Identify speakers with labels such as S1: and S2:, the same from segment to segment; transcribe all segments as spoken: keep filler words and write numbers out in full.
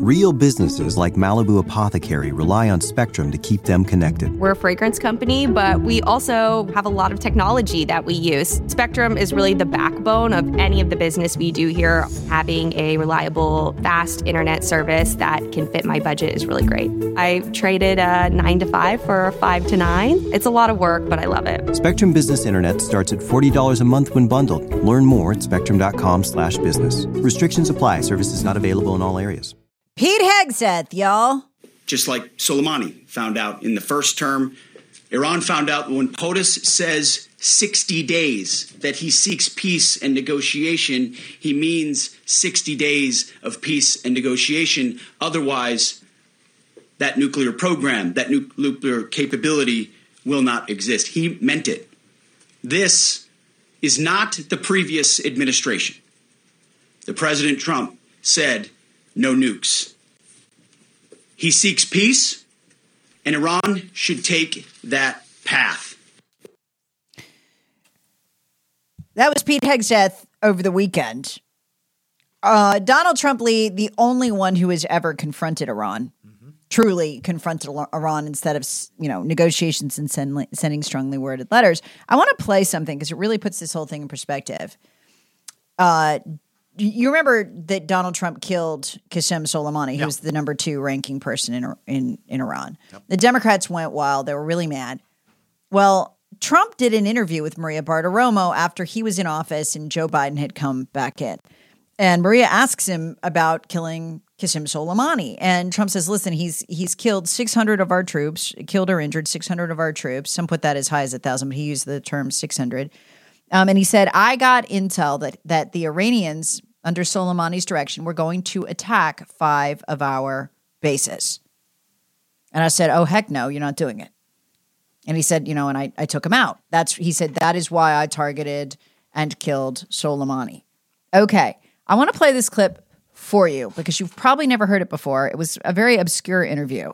S1: Real businesses like Malibu Apothecary rely on Spectrum to keep them connected.
S2: We're a fragrance company, but we also have a lot of technology that we use. Spectrum is really the backbone of any of the business we do here. Having a reliable, fast internet service that can fit my budget is really great. I traded a nine to five for a five to nine. It's a lot of work, but I love it.
S1: Spectrum Business Internet starts at forty dollars a month when bundled. Learn more at spectrum.com slash business. Restrictions apply. Services not available in all areas.
S3: Pete Hegseth, y'all.
S4: Just like Soleimani found out in the first term, Iran found out when POTUS says sixty days that he seeks peace and negotiation, he means sixty days of peace and negotiation. Otherwise, that nuclear program, that nu- nuclear capability will not exist. He meant it. This is not the previous administration. The President Trump said no nukes. He seeks peace, and Iran should take that path.
S3: That was Pete Hegseth over the weekend. Uh, Donald Trump, Lee, the only one who has ever confronted Iran, mm-hmm. truly confronted Iran instead of, you know, negotiations and send, sending strongly worded letters. I want to play something because it really puts this whole thing in perspective. Uh, you remember that Donald Trump killed Qasem Soleimani, who was yep. the number two ranking person in in, in Iran. Yep. The Democrats went wild. They were really mad. Well, Trump did an interview with Maria Bartiromo after he was in office and Joe Biden had come back in. And Maria asks him about killing Qasem Soleimani. And Trump says, listen, he's he's killed six hundred of our troops, killed or injured six hundred of our troops. Some put that as high as one thousand, but he used the term six hundred. Um, and he said, I got intel that that the Iranians, under Soleimani's direction, were going to attack five of our bases. And I said, oh, heck no, you're not doing it. And he said, you know, and I, I took him out. That's he said, that is why I targeted and killed Soleimani. Okay, I want to play this clip for you because you've probably never heard it before. It was a very obscure interview.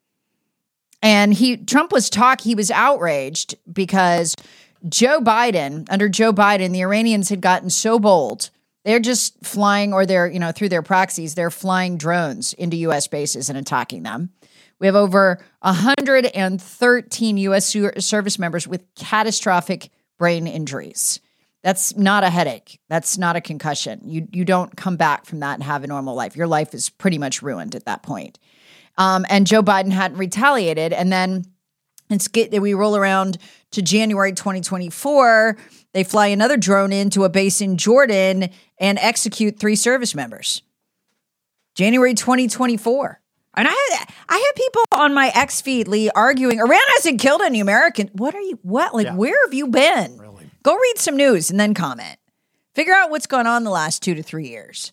S3: And he Trump was talk. He was outraged because Joe Biden, under Joe Biden, the Iranians had gotten so bold. They're just flying, or they're, you know, through their proxies, they're flying drones into U S bases and attacking them. We have over one hundred thirteen U S service members with catastrophic brain injuries. That's not a headache. That's not a concussion. You you don't come back from that and have a normal life. Your life is pretty much ruined at that point. Um, and Joe Biden hadn't retaliated. And then it's get, we roll around to January twenty twenty-four. They fly another drone into a base in Jordan and execute three service members. January twenty twenty-four. And I had, I had people on my X feed, Lee, arguing, Iran hasn't killed any American. What are you, what? Like, yeah. Where have you been? Really? Go read some news and then comment. Figure out what's gone on the last two to three years.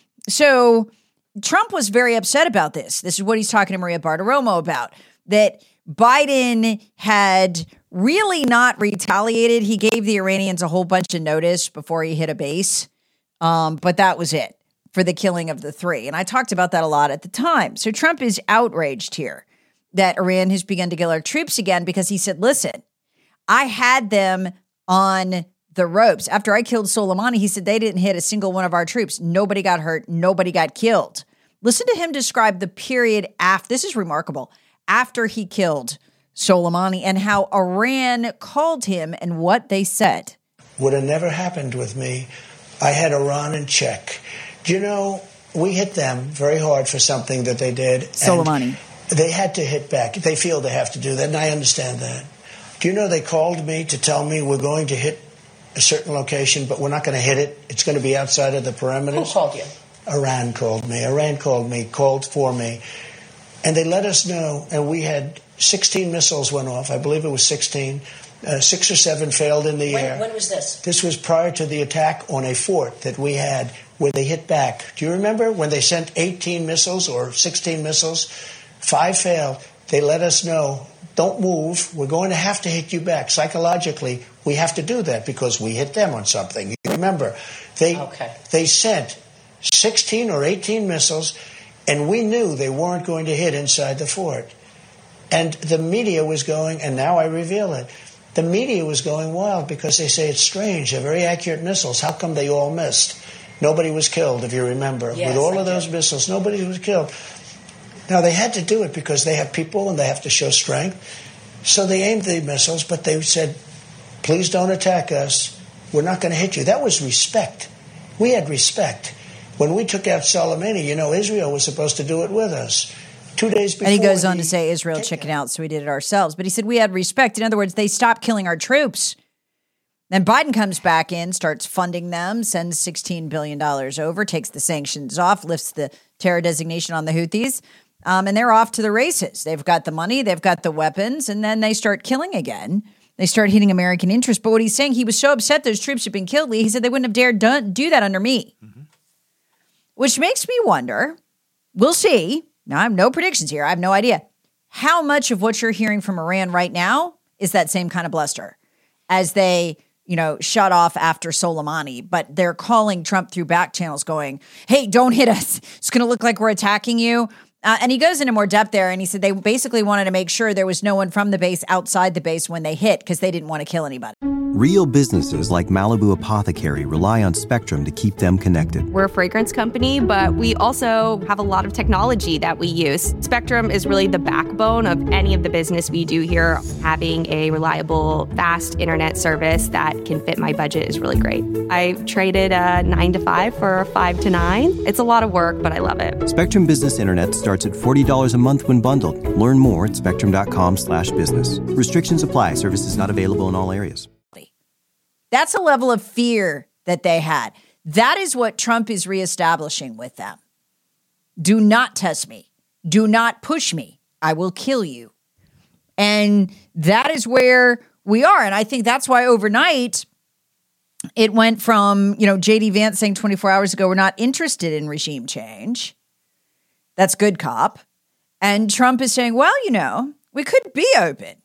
S3: So Trump was very upset about this. This is what he's talking to Maria Bartiromo about, that Biden had really not retaliated. He gave the Iranians a whole bunch of notice before he hit a base, um, but that was it for the killing of the three. And I talked about that a lot at the time. So Trump is outraged here that Iran has begun to kill our troops again because he said, listen, I had them on the ropes. After I killed Soleimani, he said they didn't hit a single one of our troops. Nobody got hurt. Nobody got killed. Listen to him describe the period after, this is remarkable, after he killed Soleimani and how Iran called him and what they said.
S5: Would have never happened with me. I had Iran in check. Do you know, we hit them very hard for something that they did.
S3: Soleimani.
S5: They had to hit back. They feel they have to do that, and I understand that. Do you know they called me to tell me we're going to hit a certain location, but we're not going to hit it. It's going to be outside of the perimeters.
S6: Who called you?
S5: Iran called me. Iran called me, called for me. And they let us know, and we had sixteen missiles went off. I believe it was sixteen. Uh, six or seven failed in the
S6: when,
S5: air.
S6: When was this?
S5: This was prior to the attack on a fort that we had where they hit back. Do you remember when they sent eighteen missiles or sixteen missiles? Five failed. They let us know, don't move. We're going to have to hit you back. Psychologically, we have to do that because we hit them on something. You remember, they
S6: okay.
S5: they sent sixteen or eighteen missiles, and we knew they weren't going to hit inside the fort. And the media was going, and now I reveal it, the media was going wild because they say it's strange. They're very accurate missiles. How come they all missed? Nobody was killed, if you remember.
S3: Yes,
S5: With all
S3: I
S5: of those
S3: do.
S5: missiles, nobody was killed. Now, they had to do it because they have people and they have to show strength. So they aimed the missiles, but they said, please don't attack us. We're not going to hit you. That was respect. We had respect. When we took out Soleimani, you know, Israel was supposed to do it with us. Two days before.
S3: And he goes on
S5: the
S3: to say Israel chicken out, so we did it ourselves. But he said we had respect. In other words, they stopped killing our troops. Then Biden comes back in, starts funding them, sends sixteen billion dollars over, takes the sanctions off, lifts the terror designation on the Houthis, um, and they're off to the races. They've got the money, they've got the weapons, and then they start killing again. They start hitting American interests. But what he's saying, he was so upset those troops had been killed, Lee, he said they wouldn't have dared done, do that under me. Mm-hmm. Which makes me wonder, we'll see. Now, I have no predictions here. I have no idea. How much of what you're hearing from Iran right now is that same kind of bluster as they, you know, shut off after Soleimani, but they're calling Trump through back channels going, hey, don't hit us. It's going to look like we're attacking you. Uh, and he goes into more depth there, and he said they basically wanted to make sure there was no one from the base outside the base when they hit because they didn't want to kill anybody.
S1: Real businesses like Malibu Apothecary rely on Spectrum to keep them connected.
S2: We're a fragrance company, but we also have a lot of technology that we use. Spectrum is really the backbone of any of the business we do here. Having a reliable, fast internet service that can fit my budget is really great. I traded a nine to five for a five to nine. It's a lot of work, but I love it.
S1: Spectrum Business Internet starts at forty dollars a month when bundled. Learn more at spectrum.com slash business. Restrictions apply. Services not available in all areas.
S3: That's a level of fear that they had. That is what Trump is reestablishing with them. Do not test me. Do not push me. I will kill you. And that is where we are. And I think that's why overnight it went from, you know, J D Vance saying twenty-four hours ago, we're not interested in regime change. That's good cop. And Trump is saying, well, you know, we could be open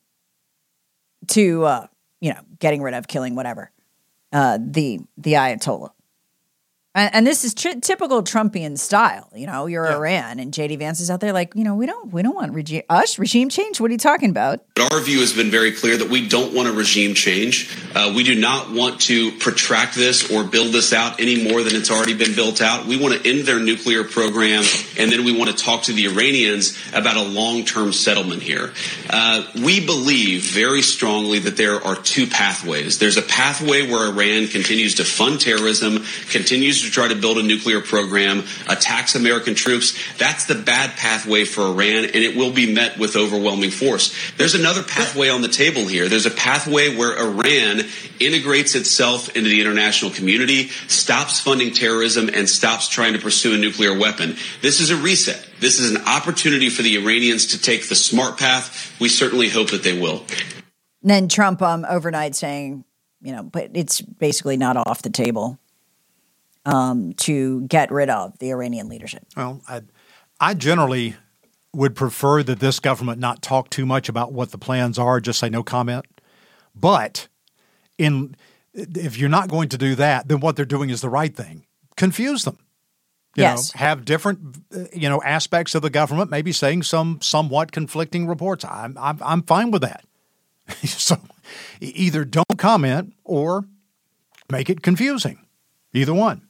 S3: to, uh, you know, getting rid of, killing, whatever. Uh, the the Ayatollah. And, and this is tr- typical Trumpian style. You know, you're yeah. Iran, and J D Vance is out there like, you know, we don't we don't want regime us regime change. What are you talking about?
S6: Our view has been very clear that we don't want a regime change. Uh, we do not want to protract this or build this out any more than it's already been built out. We want to end their nuclear program, and then we want to talk to the Iranians about a long-term settlement here. Uh, we believe very strongly that there are two pathways. There's a pathway where Iran continues to fund terrorism, continues to try to build a nuclear program, attacks American troops. That's the bad pathway for Iran, and it will be met with overwhelming force. There's another pathway on the table here. There's a pathway where Iran integrates itself into the international community, stops funding terrorism, and stops trying to pursue a nuclear weapon. This is a reset. This is an opportunity for the Iranians to take the smart path. We certainly hope that they will.
S3: And then Trump um, overnight saying, you know, but it's basically not off the table um, to get rid of the Iranian leadership.
S7: Well, I, I generally would prefer that this government not talk too much about what the plans are, just say no comment. But in if you're not going to do that, then what they're doing is the right thing. Confuse them. You
S3: yes.
S7: know, have different, you know, aspects of the government, maybe saying some somewhat conflicting reports. I'm I'm, I'm fine with that. So either don't comment or make it confusing. Either one.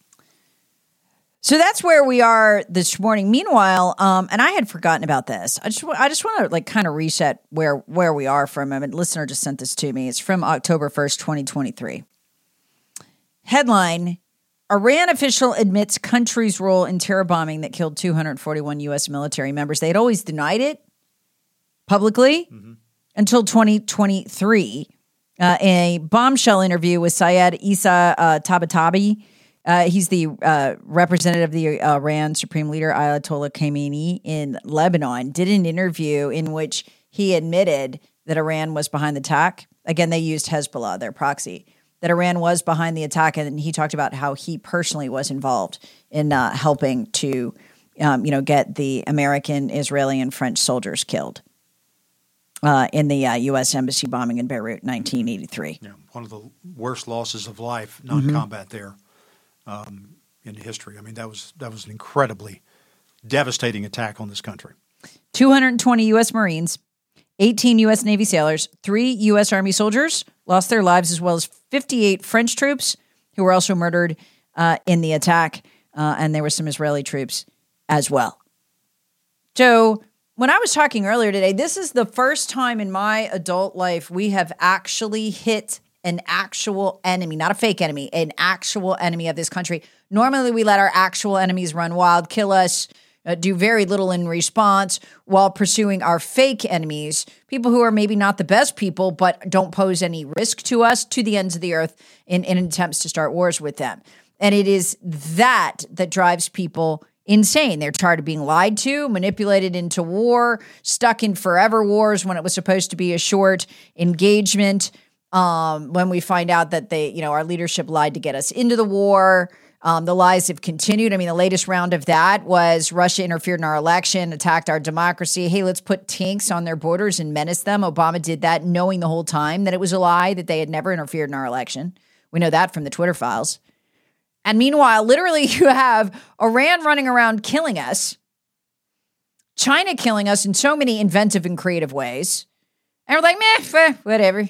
S3: So that's where we are this morning. Meanwhile, um, and I had forgotten about this. I just I just want to like kind of reset where where we are for a moment. Listener just sent this to me. It's from October first, twenty twenty-three. Headline: Iran official admits country's role in terror bombing that killed two hundred forty-one U S military members. They had always denied it publicly mm-hmm. until twenty twenty-three. Uh, a bombshell interview with Syed Issa uh, Tabatabai. Uh, he's the uh, representative of the uh, Iran Supreme Leader Ayatollah Khamenei in Lebanon, did an interview in which he admitted that Iran was behind the attack. Again, they used Hezbollah, their proxy, that Iran was behind the attack. And he talked about how he personally was involved in uh, helping to, um, you know, get the American, Israeli, and French soldiers killed uh, in the uh, U S Embassy bombing in Beirut, nineteen eighty-three.
S7: Yeah, one of the worst losses of life, non-combat mm-hmm. there. Um, in history. I mean, that was that was an incredibly devastating attack on this country.
S3: two hundred twenty U S Marines, eighteen U S Navy sailors, three U S Army soldiers lost their lives, as well as fifty-eight French troops who were also murdered uh, in the attack, uh, and there were some Israeli troops as well. So when I was talking earlier today, this is the first time in my adult life we have actually hit an actual enemy, not a fake enemy, an actual enemy of this country. Normally, we let our actual enemies run wild, kill us, uh, do very little in response while pursuing our fake enemies, people who are maybe not the best people, but don't pose any risk to us, to the ends of the earth in, in attempts to start wars with them. And it is that that drives people insane. They're tired of being lied to, manipulated into war, stuck in forever wars when it was supposed to be a short engagement. Um, when we find out that they, you know, our leadership lied to get us into the war, um, the lies have continued. I mean, the latest round of that was Russia interfered in our election, attacked our democracy. Hey, let's put tanks on their borders and menace them. Obama did that knowing the whole time that it was a lie, that they had never interfered in our election. We know that from the Twitter files. And meanwhile, literally you have Iran running around killing us, China killing us in so many inventive and creative ways. And we're like, meh, whatever.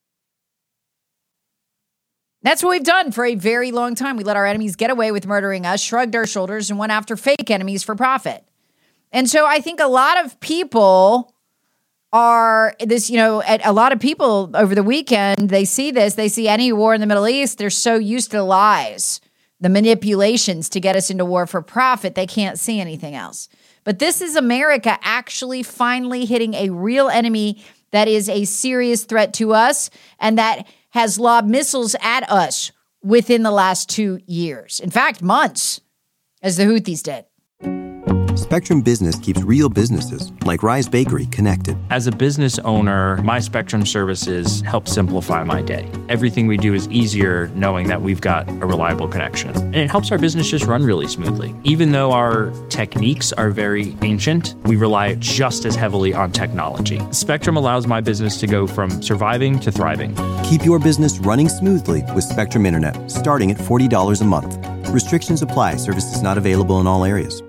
S3: That's what we've done for a very long time. We let our enemies get away with murdering us, shrugged our shoulders, and went after fake enemies for profit. And so I think a lot of people are this, you know, a lot of people over the weekend, they see this, they see any war in the Middle East, they're so used to lies, the manipulations to get us into war for profit, they can't see anything else. But this is America actually finally hitting a real enemy that is a serious threat to us and that has lobbed missiles at us within the last two years. In fact, months, as the Houthis did.
S1: Spectrum Business keeps real businesses, like Rise Bakery, connected.
S8: As a business owner, my Spectrum services help simplify my day. Everything we do is easier knowing that we've got a reliable connection. And it helps our business just run really smoothly. Even though our techniques are very ancient, we rely just as heavily on technology. Spectrum allows my business to go from surviving to thriving.
S1: Keep your business running smoothly with Spectrum Internet, starting at forty dollars a month. Restrictions apply. Services not available in all areas.